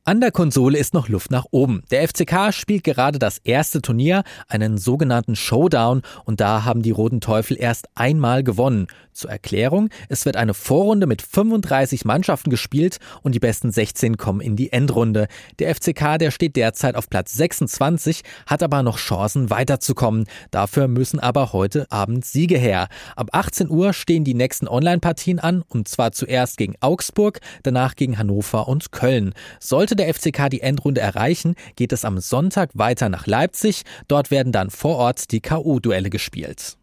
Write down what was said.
An der Konsole ist noch Luft nach oben. Der FCK spielt gerade das erste Turnier, einen sogenannten Showdown, und da haben die Roten Teufel erst einmal gewonnen. Zur Erklärung, es wird eine Vorrunde mit 35 Mannschaften gespielt und die besten 16 kommen in die Endrunde. Der FCK, der steht derzeit auf Platz 26, hat aber noch Chancen weiterzukommen. Dafür müssen aber heute Abend Siege her. Ab 18 Uhr stehen die nächsten Online-Partien an, und zwar zuerst gegen Augsburg, danach gegen Hannover und Köln. Sollte der FCK die Endrunde erreichen, geht es am Sonntag weiter nach Leipzig. Dort werden dann vor Ort die K.O.-Duelle gespielt.